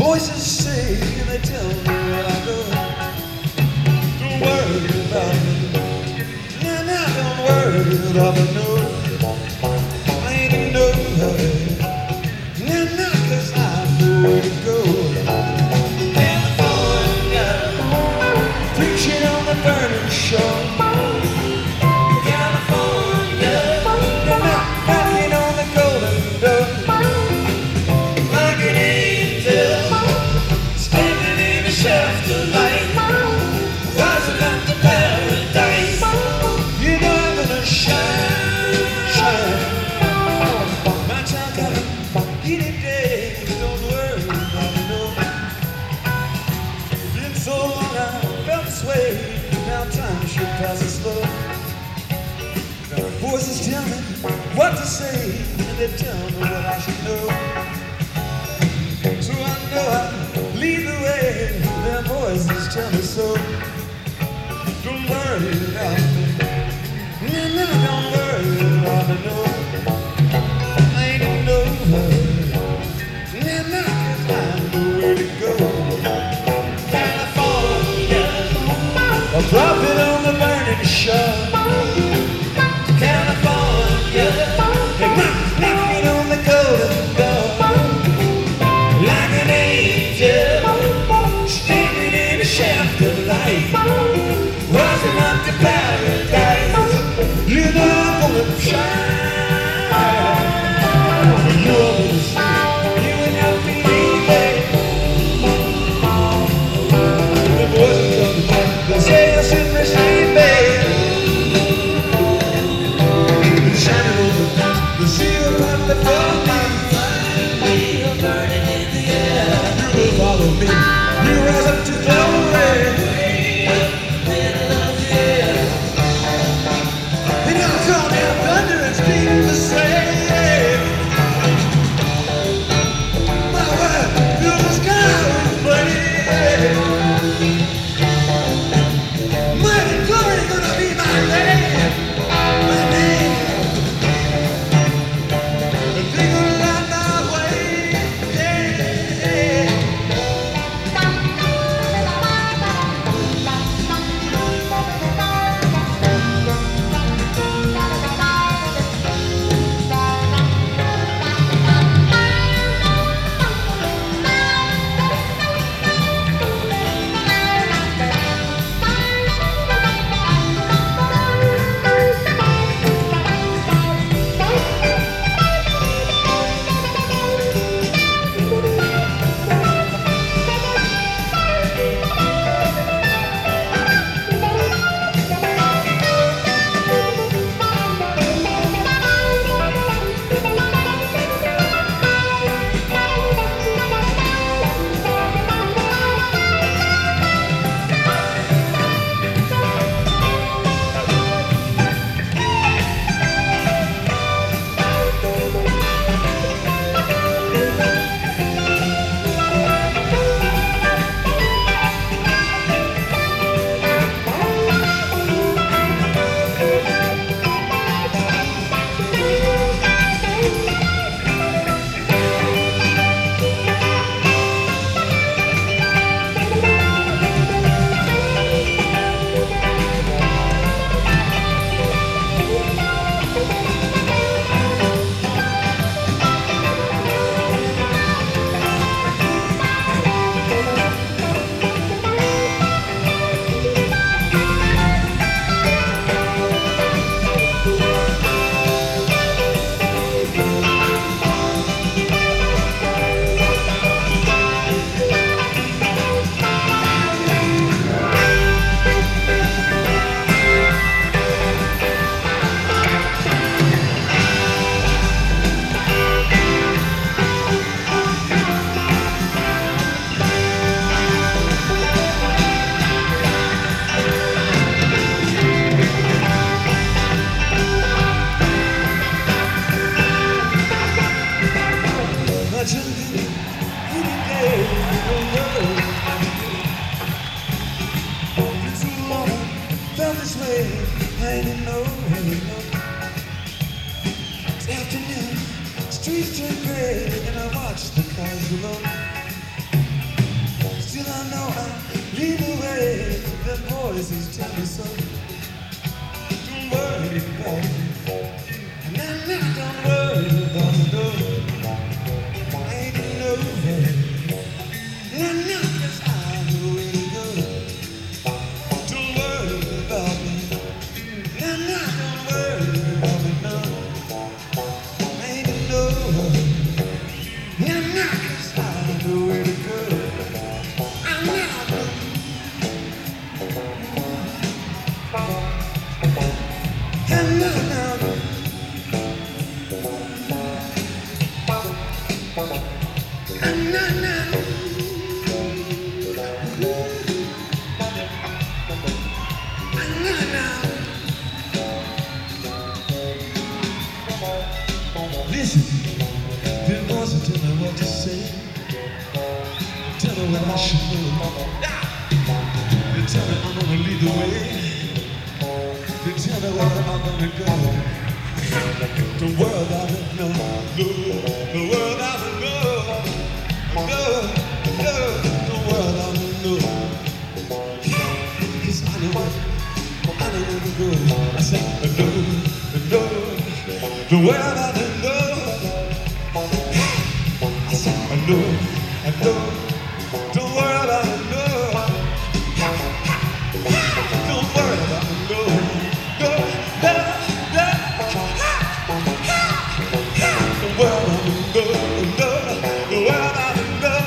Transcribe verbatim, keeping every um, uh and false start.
Voices say, they tell me where I go. Don't worry about me. Nah, nah, don't worry about me, no. I ain't in no hurry. Nah, nah, 'cause I know where to go. California, preaching on the burning shore. California, they're not knocking on the golden door. Like an angel, standing in a shaft of light, rising up to paradise. You know I'm gonna shine, shine. My time coming, any day. Don't worry about it, no. Been so long I felt this way. Now time should pass it slow. Now voices tell me what to say, and they tell me what I should know. So I know I lead the way. Their voices tell me so. Don't worry about me. No, no, don't worry about me, no. I ain't in no hurry. No, no, 'cause I know where to go. California, a prophet on the burning shore. California, they're knock, knocking on the golden door. Like an angel, standing in a shaft of light, rising up to paradise. You know I'm gonna shine. You're gonna see, you and your baby. The voices of the man, they say you're sitting there sleeping. They're shining over the sea upon the floor. You're burning in the air. You will follow me. You rise up to glory. Middle of the air. And you'll call down thunder and speak the same. My word, fill the sky with flame. Mighty glory gonna be my name. My name. And they gonna light my way. Yeah. I didn't know anymore. It's afternoon, streets turn gray, and I watch the cars roll on. voices tell me so. Don't worry about it. Nah, nah, don't worry about it. No. I ain't no man. Nah, nah, 'cause I know where to go. Don't worry about me. Nah, nah, don't worry about me. No. I ain't no man. Nah, nah, 'cause I know where to go. I'm not. And now, now, and now, now, and now, now. Listen, the voices tell me what to say. Tell me what I should know. They tell me I'm gonna lead the way. They tell me where I'm gonna go. The world I don't know, no, the world I don't know, no, no, the world I don't know. 'Cause I know where, I know where to go. I say, no, no, the world I don't know. I say, I know, I know, the world I don't know. Don't worry about it, no, no, no, no. The world I don't know, no, the world I don't know.